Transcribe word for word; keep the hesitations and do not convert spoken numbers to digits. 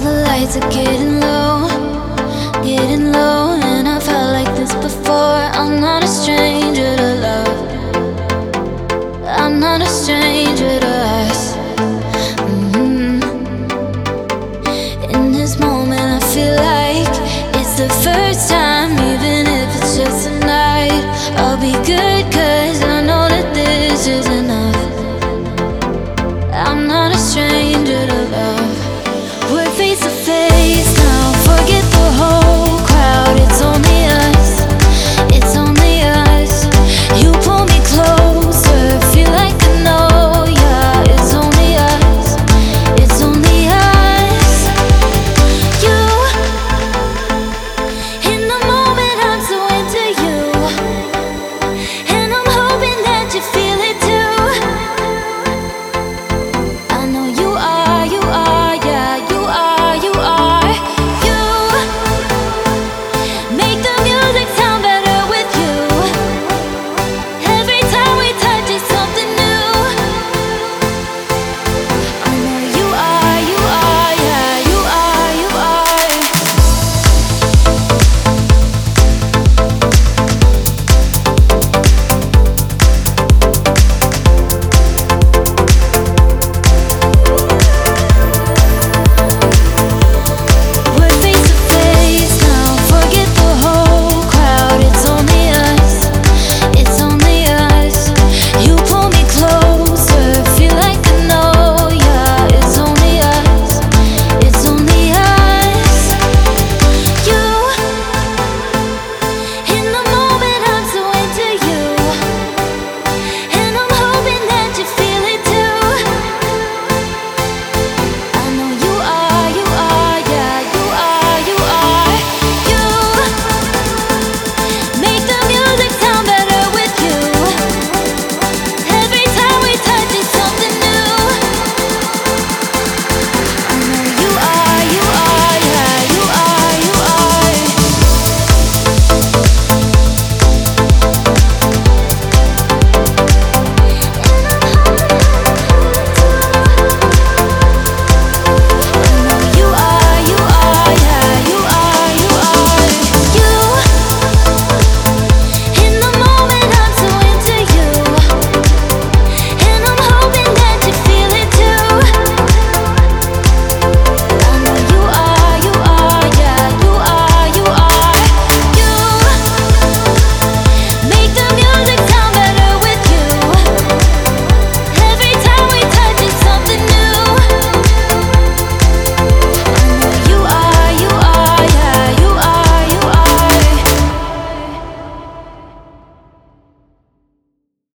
the lights are getting low, getting low, and I felt like this before. I'm not a stranger to love, I'm not a stranger to us. Mm-hmm. In this moment I feel like it's the first time, even if it's just a night. I'll be good cause I know that this is enough. I'm not a stranger to love.